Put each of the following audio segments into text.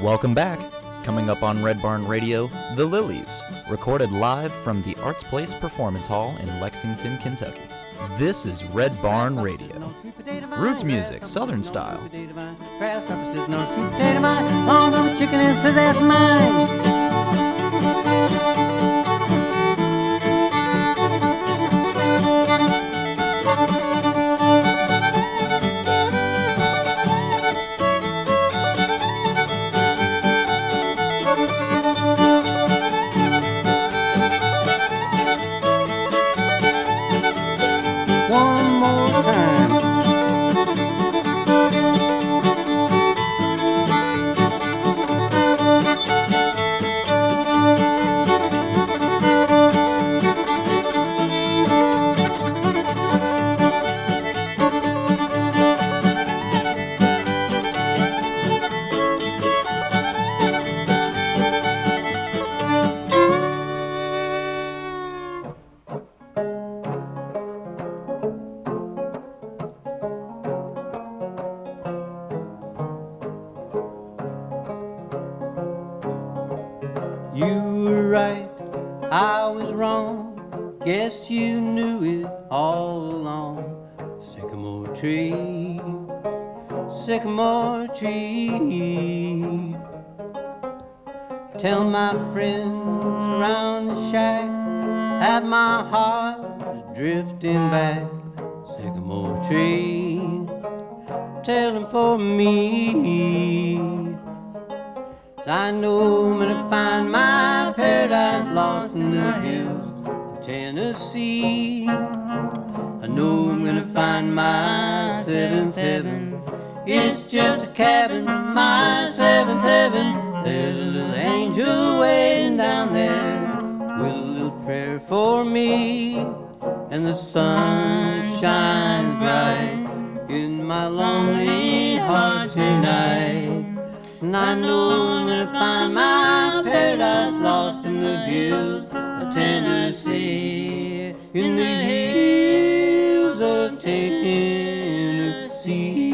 Welcome back. Coming up on Red Barn Radio, The Lilies, recorded live from the Arts Place Performance Hall in Lexington, Kentucky. This is Red Barn Radio. Roots music, Southern style. Grasshopper sitting on a sweet potato vine. Long on the chicken and says that's mine. You were right, I was wrong. Guess you knew it all along. Sycamore tree, sycamore tree. Tell my friends around the shack that my heart is drifting back. Sycamore tree, tell them for me. I know I'm gonna find my paradise lost in the hills of Tennessee. I know I'm gonna find my seventh heaven. It's just a cabin, my seventh heaven. There's a little angel waiting down there with a little prayer for me. And the sun shines bright in my lonely heart tonight. And I know I'm gonna find my paradise lost in the hills of Tennessee. In the hills of Tennessee.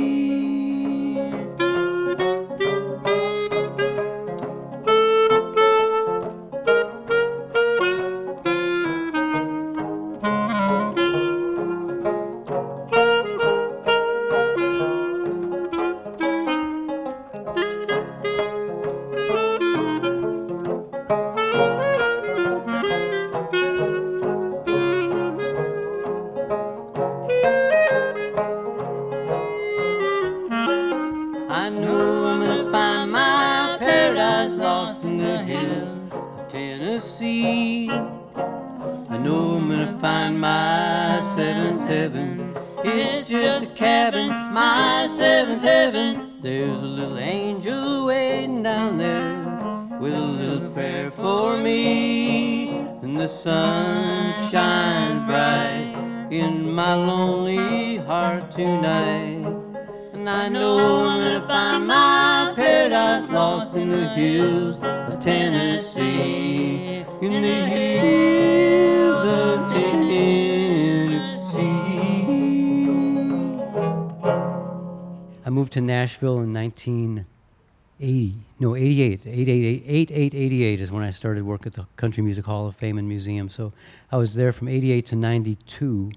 88 is when I started work at the Country Music Hall of Fame and Museum. So I was there from 88 to 92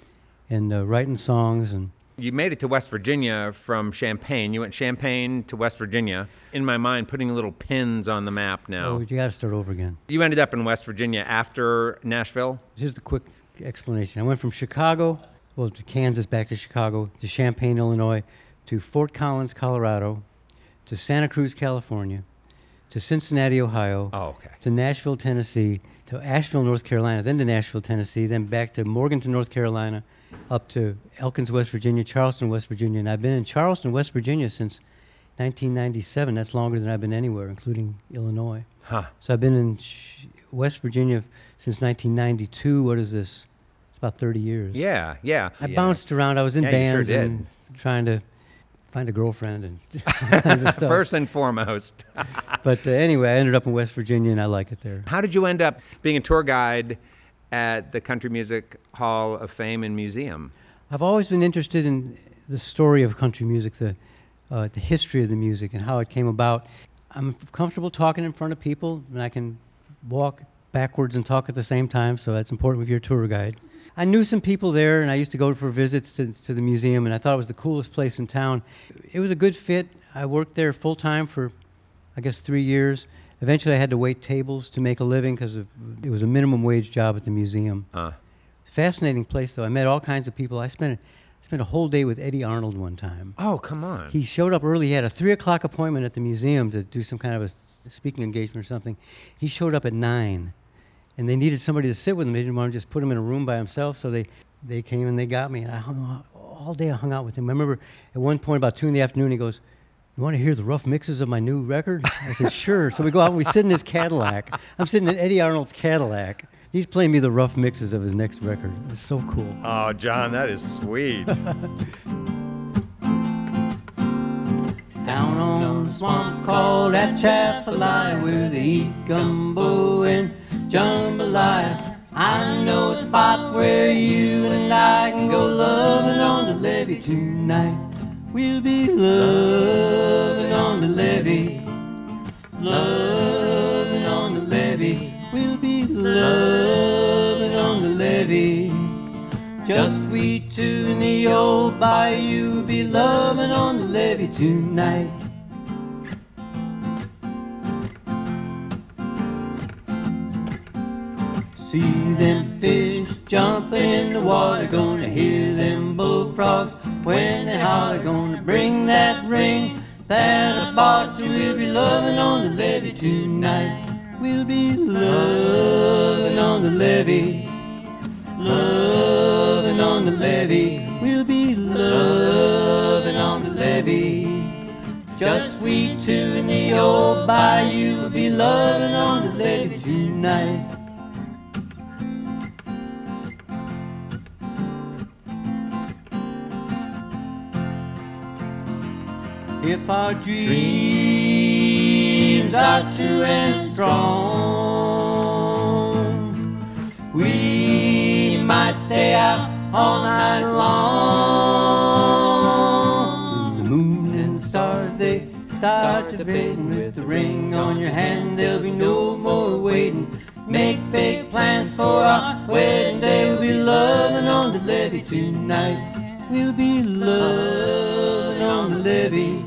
and writing songs. And you made it to West Virginia from Champaign. You went Champaign to West Virginia. In my mind, putting little pins on the map now. Oh, you got to start over again. You ended up in West Virginia after Nashville? Here's the quick explanation. I went from Chicago, to Kansas, back to Chicago, to Champaign, Illinois, to Fort Collins, Colorado, to Santa Cruz, California, to Cincinnati, Ohio, to Nashville, Tennessee, to Asheville, North Carolina, then to Nashville, Tennessee, then back to Morganton, North Carolina, up to Elkins, West Virginia, Charleston, West Virginia. And I've been in Charleston, West Virginia since 1997. That's longer than I've been anywhere, including Illinois. Huh. So I've been in West Virginia since 1992. What is this? It's about 30 years. Yeah. I bounced around. I was in bands and trying to find a girlfriend and stuff. First and foremost. But anyway, I ended up in West Virginia, and I like it there. How did you end up being a tour guide at the Country Music Hall of Fame and Museum? I've always been interested in the story of country music, the history of the music and how it came about. I'm comfortable talking in front of people, and I can walk backwards and talk at the same time, so that's important with your tour guide. I knew some people there, and I used to go for visits to the museum, and I thought it was the coolest place in town. It was a good fit. I worked there full-time for, I guess, 3 years. Eventually, I had to wait tables to make a living because it was a minimum wage job at the museum. Fascinating place, though. I met all kinds of people. I spent a whole day with Eddie Arnold one time. Oh, come on. He showed up early. He had a 3 o'clock appointment at the museum to do some kind of a speaking engagement or something. He showed up at 9, and they needed somebody to sit with him. They didn't want to just put him in a room by himself, so they came and they got me. And I hung out all day. I hung out with him. I remember at one point about 2 in the afternoon, he goes, "You want to hear the rough mixes of my new record?" I said, "Sure." So we go out and we sit in his Cadillac. I'm sitting in Eddie Arnold's Cadillac. He's playing me the rough mixes of his next record. It was so cool. Oh, John, that is sweet. Down on the swamp called Atchafalaya, where they eat gumbo and jambalaya, I know a spot where you and I can go loving on the levee tonight. We'll be loving on the levee, loving on the levee. We'll be loving on the levee. Just we two in the old bayou, be loving on the levee tonight. See them fish jumping in the water, gonna hear them bullfrogs when they holler, gonna bring that ring that I bought you. We'll be loving on the levee tonight. We'll be loving on the levee, loving on the levee. We'll be loving on the levee. Just we two in the old bayou, will be loving on the levee tonight. If our dreams are true and strong, we might stay out all night long. The moon and the stars, they start to fade, and with the ring on your hand, there'll be no more waiting. Make big plans for our wedding day. We'll be loving on the levee tonight. We'll be loving on the levee,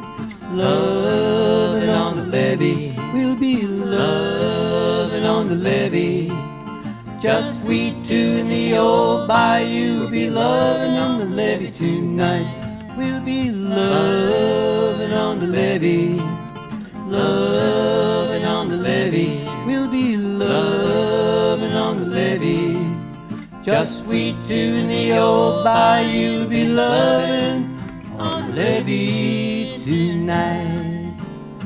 loving on the levee. We'll be loving on the levee. Just we two in the old bayou, will be loving on the levee tonight. We'll be loving on the levee, loving on the levee. We'll be loving on the levee. Just we two in the old bayou, will be loving on the levee tonight.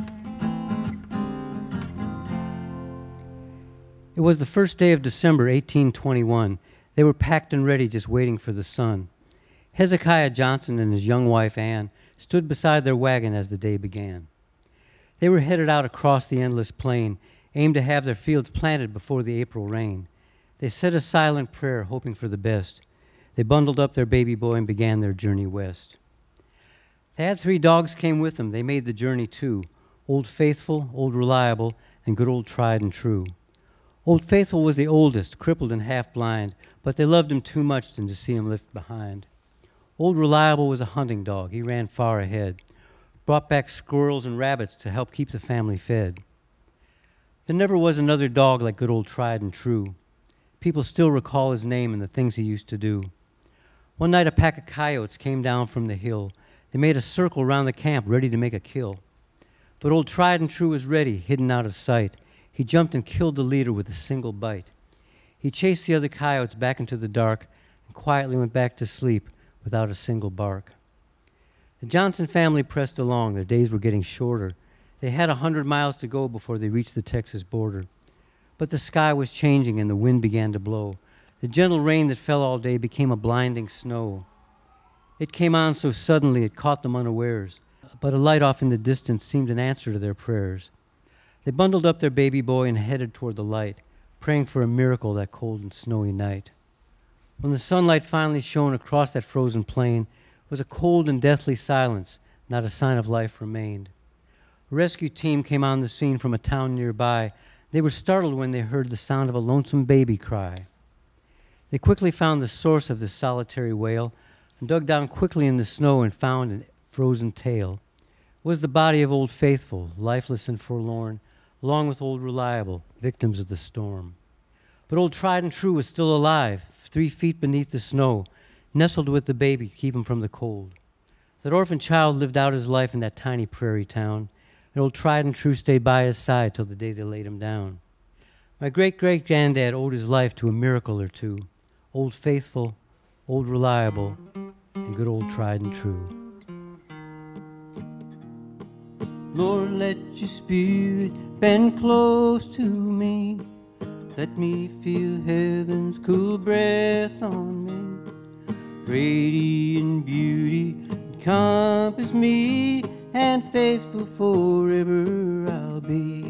It was the first day of December, 1821. They were packed and ready, just waiting for the sun. Hezekiah Johnson and his young wife, Ann, stood beside their wagon as the day began. They were headed out across the endless plain, aimed to have their fields planted before the April rain. They said a silent prayer, hoping for the best. They bundled up their baby boy and began their journey west. They had 3 dogs came with them. They made the journey too. Old Faithful, Old Reliable, and good old Tried and True. Old Faithful was the oldest, crippled and half blind, but they loved him too much to see him left behind. Old Reliable was a hunting dog. He ran far ahead, brought back squirrels and rabbits to help keep the family fed. There never was another dog like good old Tried and True. People still recall his name and the things he used to do. One night a pack of coyotes came down from the hill. They made a circle around the camp, ready to make a kill. But old Tried and True was ready, hidden out of sight. He jumped and killed the leader with a single bite. He chased the other coyotes back into the dark and quietly went back to sleep without a single bark. The Johnson family pressed along. Their days were getting shorter. They had 100 miles to go before they reached the Texas border. But the sky was changing and the wind began to blow. The gentle rain that fell all day became a blinding snow. It came on so suddenly it caught them unawares, but a light off in the distance seemed an answer to their prayers. They bundled up their baby boy and headed toward the light, praying for a miracle that cold and snowy night. When the sunlight finally shone across that frozen plain, it was a cold and deathly silence. Not a sign of life remained. A rescue team came on the scene from a town nearby. They were startled when they heard the sound of a lonesome baby cry. They quickly found the source of this solitary wail and dug down quickly in the snow and found a frozen tail. It was the body of Old Faithful, lifeless and forlorn, along with Old Reliable, victims of the storm. But Old Tried and True was still alive, 3 feet beneath the snow, nestled with the baby to keep him from the cold. That orphan child lived out his life in that tiny prairie town, and Old Tried and True stayed by his side till the day they laid him down. My great-great-granddad owed his life to a miracle or two, Old Faithful, Old Reliable, and good Old Tried and True. Lord, let your spirit bend close to me. Let me feel heaven's cool breath on me. Radiant beauty encompass me, and faithful forever I'll be.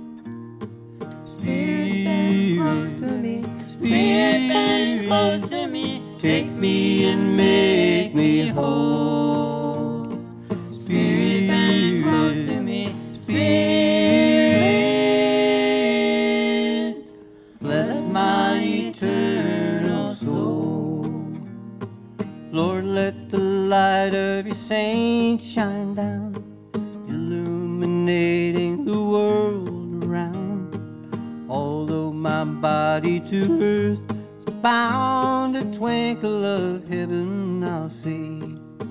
Spirit, bend close to me. Spirit, bend close to me. Take me and make me whole. Spirit, bend close to me. Spirit, bless my eternal soul. Lord, let the light of your saints shine down, illuminating the world around. Although my body to earth is bound, a twinkle of heaven I'll see.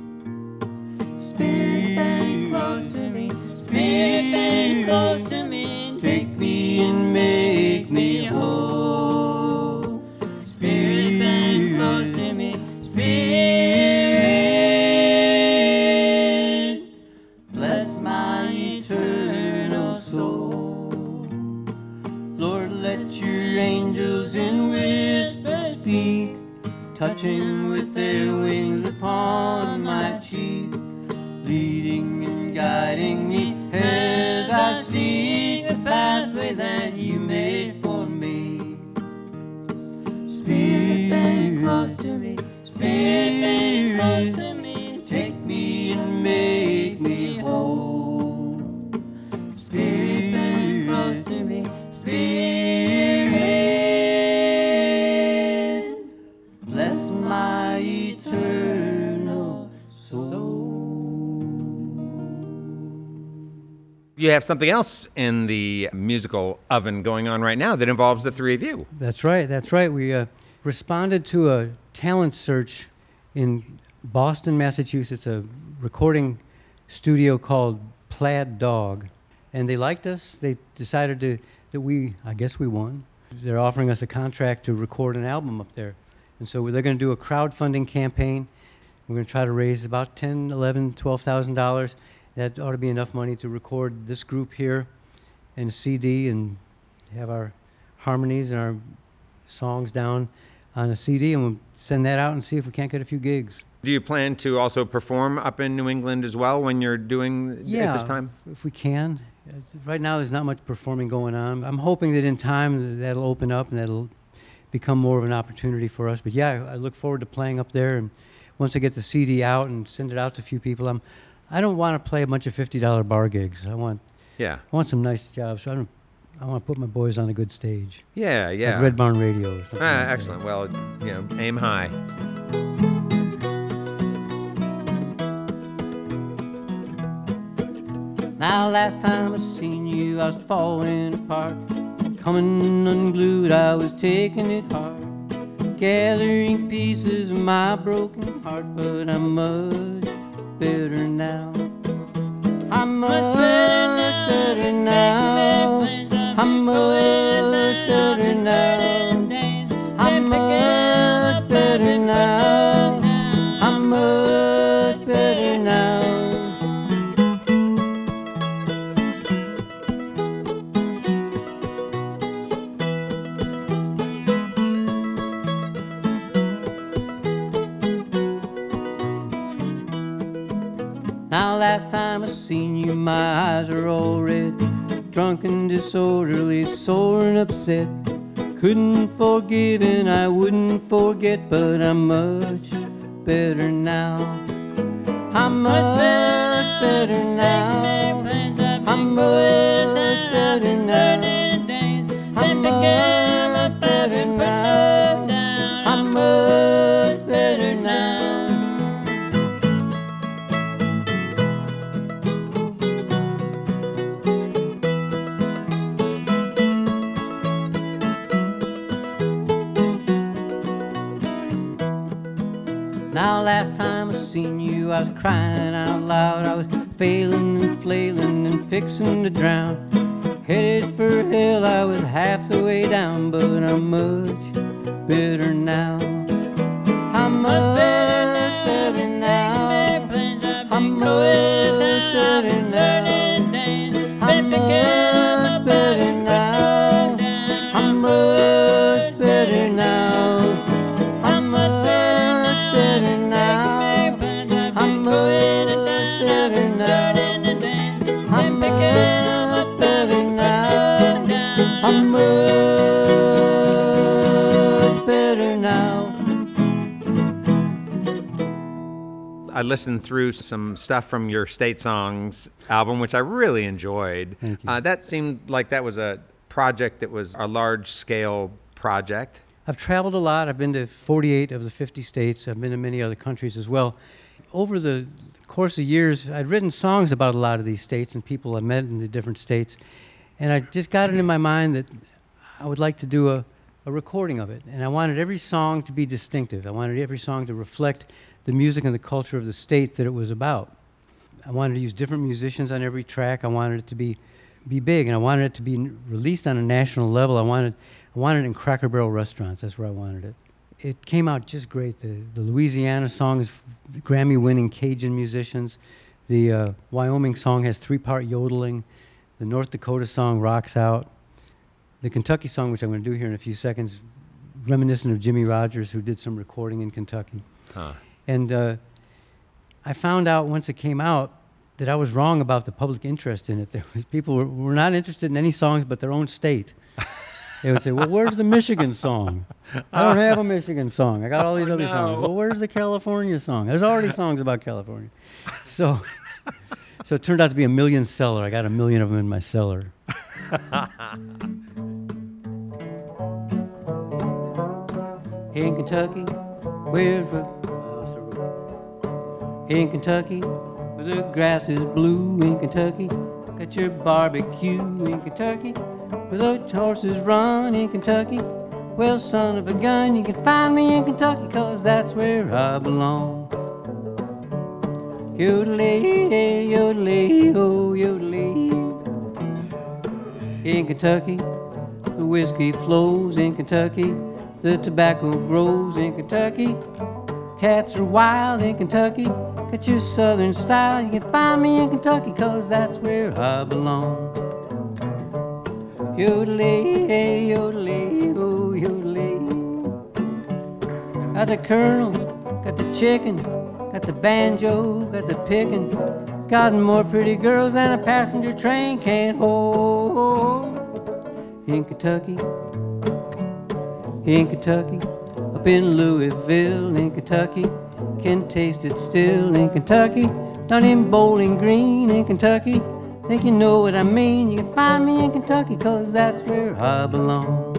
Spirit, bend close to me. Spirit, bend close to me. Take me and make me whole. Spirit, bend close to me. Spirit, bless my eternal soul. Lord, let your angels in whisper speak, touching with their wings upon my cheek, leading and guiding me as I seek the pathway that you made for me. Spirit, bend close to me. Spirit, bend close to me. Take me and make me whole. Spirit, bend close to me. Spirit, bless my eternal soul. You have something else in the musical oven going on right now that involves the 3 of you. That's right, that's right. We responded to a talent search in Boston, Massachusetts, a recording studio called Plaid Dog. And they liked us. They decided I guess we won. They're offering us a contract to record an album up there. And so they're going to do a crowdfunding campaign. We're going to try to raise about $10,000, $11,000, $12,000. That ought to be enough money to record this group here and a CD and have our harmonies and our songs down on a CD, and we'll send that out and see if we can't get a few gigs. Do you plan to also perform up in New England as well when you're doing at this time? If we can. Right now there's not much performing going on. I'm hoping that in time that'll open up and that'll become more of an opportunity for us. But yeah, I look forward to playing up there, and once I get the CD out and send it out to a few people, I don't want to play a bunch of $50 bar gigs. I want some nice jobs. So I want to put my boys on a good stage. Yeah. Like Red Barn Radio or something. Excellent. Well, aim high. Now last time I seen you, I was falling apart. Coming unglued, I was taking it hard, gathering pieces of my broken heart. But I'm much better now. I'm much better now. I'm much better now. I'm much better now. I'm much better now. Now last time I seen you, my eyes are all red, drunken, disorderly, sore and upset. Couldn't forgive and I wouldn't forget, but I'm much better now. I'm much better now. I'm I'm much better now. I'm much better now. I'm much better now. Now last time I seen you, I was crying out loud. I was failing and flailing and fixing to drown. Headed for hell, I was half the way down, but I'm much better now. I'm much better now. I'm much better now. I'm much better now. I'm much better now. I'm much better now. I'm much better now. I'm much better now. I'm much better now. I listened through some stuff from your State Songs album, which I really enjoyed. Thank you. That seemed like that was a project that was a large-scale project. I've traveled a lot. I've been to 48 of the 50 states. I've been to many other countries as well. Over the course of years, I'd written songs about a lot of these states and people I met in the different states. And I just got it in my mind that I would like to do a recording of it. And I wanted every song to be distinctive. I wanted every song to reflect the music and the culture of the state that it was about. I wanted to use different musicians on every track. I wanted it to be big, and I wanted it to be released on a national level. I wanted it in Cracker Barrel restaurants. That's where I wanted it. It came out just great. The Louisiana song is Grammy-winning Cajun musicians. The Wyoming song has 3-part yodeling. The North Dakota song rocks out. The Kentucky song, which I'm going to do here in a few seconds, reminiscent of Jimmy Rogers, who did some recording in Kentucky. Huh. And I found out once it came out that I was wrong about the public interest in it. There was people were not interested in any songs but their own state. They would say, well, where's the Michigan song? I don't have a Michigan song. I got all these other songs. Well, where's the California song? There's already songs about California. So it turned out to be a million seller. I got a million of them in my cellar. In Kentucky, in Kentucky, where the grass is blue. In Kentucky, got your barbecue. In Kentucky, where the horses run. In Kentucky, well, son of a gun, you can find me in Kentucky, 'cause that's where I belong. Yodelay, yodelay, oh, yodelay. In Kentucky, the whiskey flows. In Kentucky, the tobacco grows. In Kentucky, cats are wild. In Kentucky, got your southern style. You can find me in Kentucky, 'cause that's where I belong. Yodelay, yodelay, oh, yodelay. Got the colonel, got the chicken, got the banjo, got the pickin'. Got more pretty girls than a passenger train can't hold. In Kentucky, up in Louisville. In Kentucky, can taste it still. In Kentucky, down in Bowling Green. In Kentucky, think you know what I mean. You can find me in Kentucky, 'cause that's where I belong.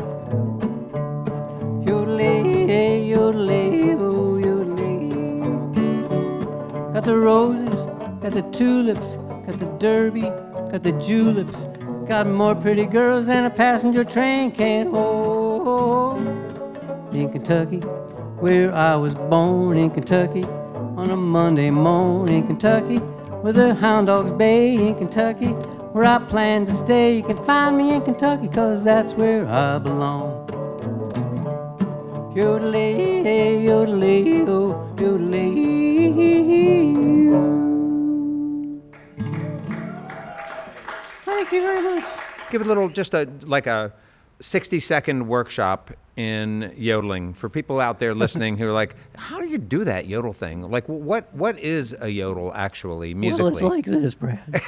Yodelay, yodelay, oh, yodelay. Got the roses, got the tulips, got the derby, got the juleps. Got more pretty girls than a passenger train can't hold. In Kentucky, where I was born. In Kentucky, on a Monday morning. In Kentucky, where the hound dogs bay. In Kentucky, where I plan to stay. You can find me in Kentucky, 'cause that's where I belong. Yodelay, yodelay, oh, yodelay. Thank you very much. Give it a little, just like a 60-second workshop in yodeling for people out there listening who are like, how do you do that yodel thing? Like, what is a yodel actually, musically? Well, it's like this, Brad.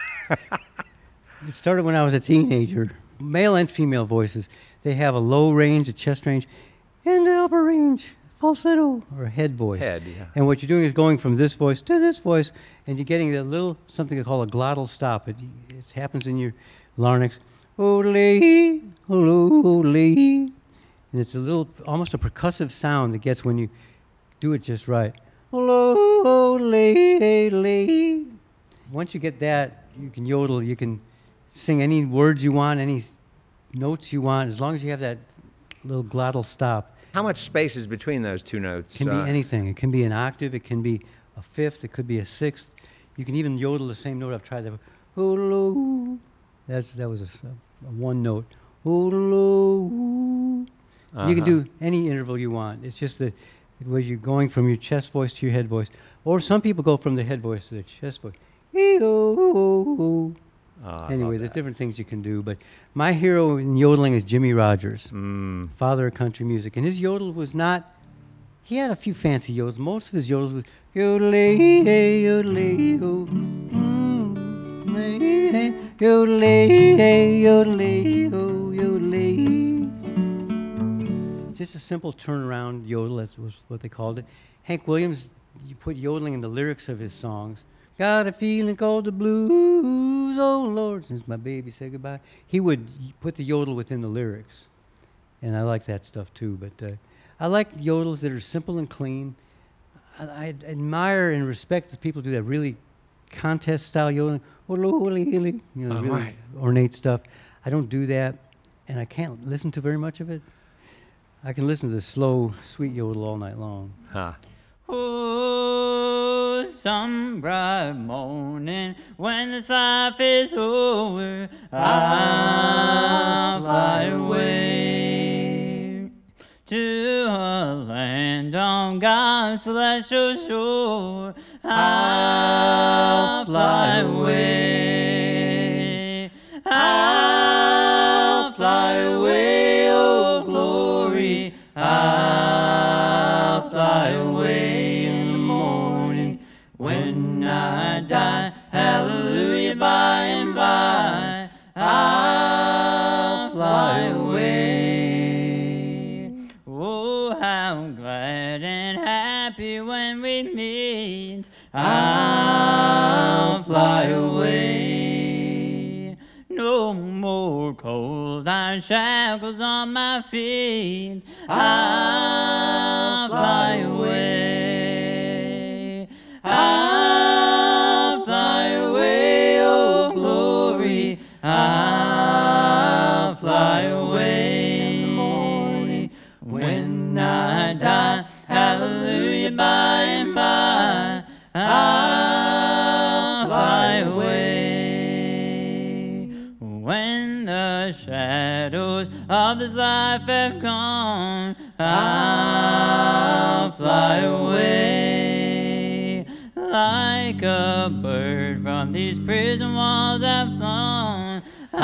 It started when I was a teenager. Male and female voices, they have a low range, a chest range, and an upper range, falsetto or a head voice. Head, yeah. And what you're doing is going from this voice to this voice, and you're getting a little something they call a glottal stop. It happens in your larynx. Ole, ole. And it's a little, almost a percussive sound that gets when you do it just right. Ole, ole. Once you get that, you can yodel. You can sing any words you want, any notes you want, as long as you have that little glottal stop. How much space is between those two notes? It can be anything. It can be an octave. It can be a fifth. It could be a sixth. You can even yodel the same note. I've tried that. Hulu. That was a one note. Hulu. You can do any interval you want. It's just that where you're going from your chest voice to your head voice. Or some people go from the head voice to the chest voice. Anyway, there's different things you can do, but my hero in yodeling is Jimmie Rodgers, father of country music. And his yodel was not, he had a few fancy yodels. Most of his yodels was yodelay, hey, yodelay, ho, yodelay, hey, yodelay, ho, yodelay. Just a simple turnaround yodel, that was what they called it. Hank Williams, you put yodeling in the lyrics of his songs. Got a feeling called the blues, oh Lord, since my baby said goodbye. He would put the yodel within the lyrics, and I like that stuff too. But I like yodels that are simple and clean. I admire and respect the people who do that really contest-style yodeling, really ornate stuff. I don't do that, and I can't listen to very much of it. I can listen to the slow, sweet yodel all night long. Oh, some bright morning when this life is over, I'll fly away to a land on God's celestial shore. I'll fly away. I'll fly away, oh glory. I'll fly away in the morning when I die. Hallelujah, by and by I'll fly away. Oh, how glad and happy when we meet. I'll fly away. No more cold iron shackles on my feet. I'll fly away. I'll fly away, oh glory. I'll fly away in the morning when I die. Hallelujah, by and by I'll fly away. When the shadows of this life have gone, I'll fly away. Like a bird from these prison walls I've flown,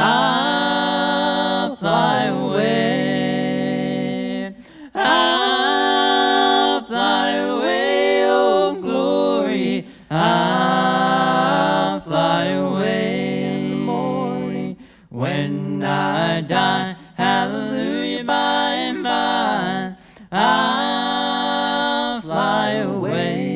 I'll fly away. I'll fly away, oh glory. I'll fly away in the morning when I die. Hallelujah, by and by I'll fly away.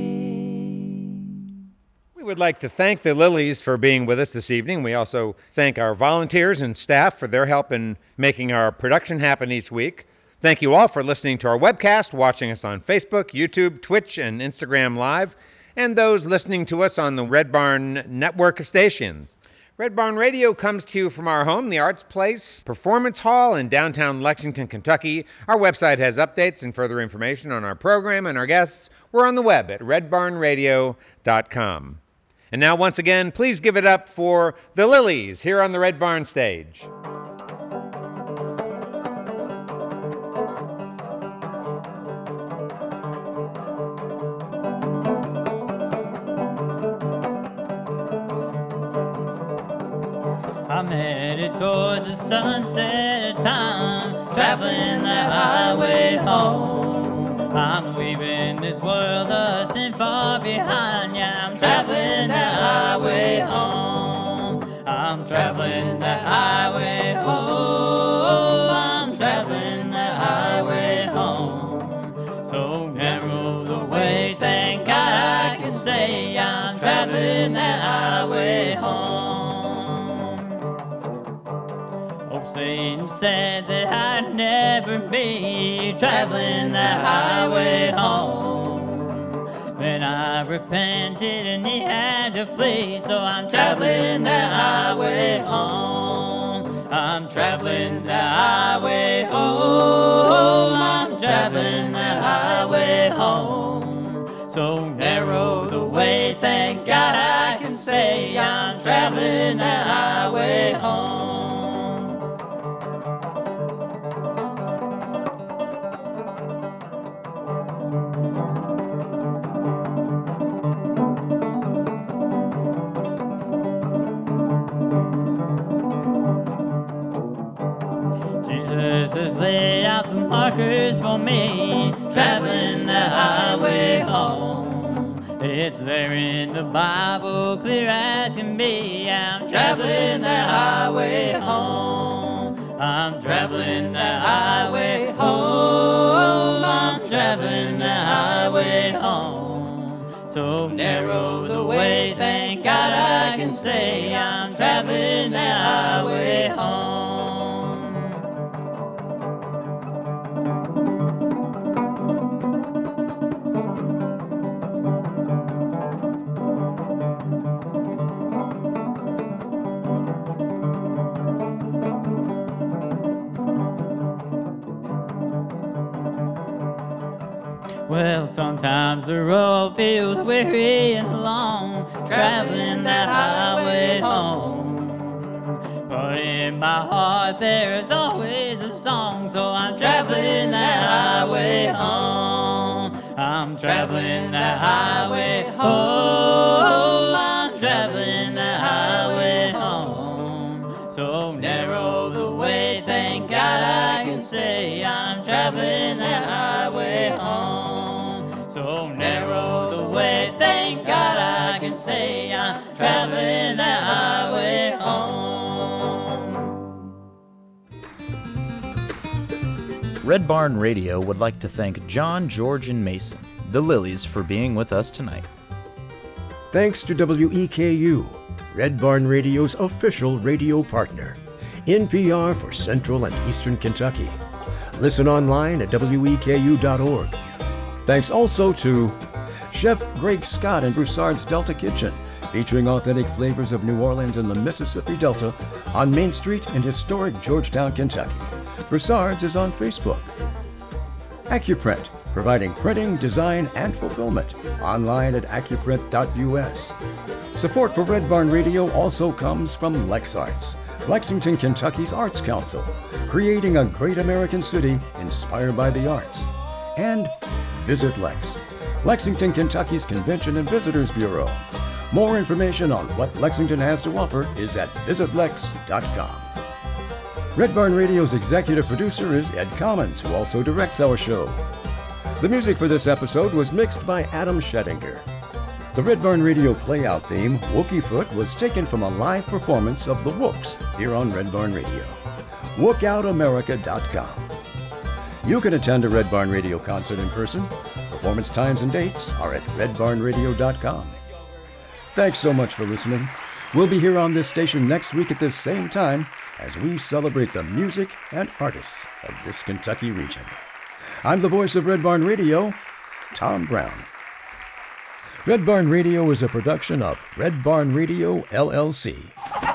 We would like to thank the Lilies for being with us this evening. We also thank our volunteers and staff for their help in making our production happen each week. Thank you all for listening to our webcast, watching us on Facebook, YouTube, Twitch, and Instagram Live, and those listening to us on the Red Barn network of stations. Red Barn Radio comes to you from our home, the Arts Place Performance Hall in downtown Lexington, Kentucky. Our website has updates and further information on our program and our guests. We're on the web at redbarnradio.com. And now, once again, please give it up for the Lilies here on the Red Barn stage. I'm headed towards the sunset time, traveling that highway home. I'm leaving this world thus and far behind. Yeah, I'm traveling that highway home. I'm traveling that highway home. I'm traveling that highway home. So Satan said that I'd never be traveling that highway home. Then I repented and he had to flee, so I'm traveling that highway home. I'm traveling that highway home. I'm traveling that highway home. So narrow the way, thank God I can say I'm traveling that highway home. Jesus has laid out the markers for me, traveling the highway home. It's there in the Bible, clear as can be. I'm traveling the highway home. I'm traveling the highway home. I'm traveling the highway home. So narrow the way, thank God I can say I'm traveling the highway home. Well, sometimes the road feels weary and long, traveling that highway home. But in my heart there is always a song, so I'm traveling that highway home. I'm traveling that highway home. I'm traveling that highway home. So narrow the way, thank God I can say I'm traveling that highway home. So narrow the way, thank God I can say I'm traveling that highway home. Red Barn Radio would like to thank John, George, and Mason, the Lilies, for being with us tonight. Thanks to WEKU, Red Barn Radio's official radio partner, NPR for Central and Eastern Kentucky. Listen online at weku.org. Thanks also to Chef Greg Scott and Broussard's Delta Kitchen, featuring authentic flavors of New Orleans and the Mississippi Delta on Main Street in historic Georgetown, Kentucky. Broussard's is on Facebook. AccuPrint, providing printing, design, and fulfillment. Online at accuprint.us. Support for Red Barn Radio also comes from LexArts, Lexington, Kentucky's Arts Council, creating a great American city inspired by the arts. And Visit Lex, Lexington, Kentucky's Convention and Visitors Bureau. More information on what Lexington has to offer is at visitlex.com. Red Barn Radio's executive producer is Ed Commons, who also directs our show. The music for this episode was mixed by Adam Schettinger. The Red Barn Radio playout theme, Wookiefoot, was taken from a live performance of the Wooks here on Red Barn Radio. WookOutAmerica.com. You can attend a Red Barn Radio concert in person. Performance times and dates are at redbarnradio.com. Thanks so much for listening. We'll be here on this station next week at this same time as we celebrate the music and artists of this Kentucky region. I'm the voice of Red Barn Radio, Tom Brown. Red Barn Radio is a production of Red Barn Radio, LLC.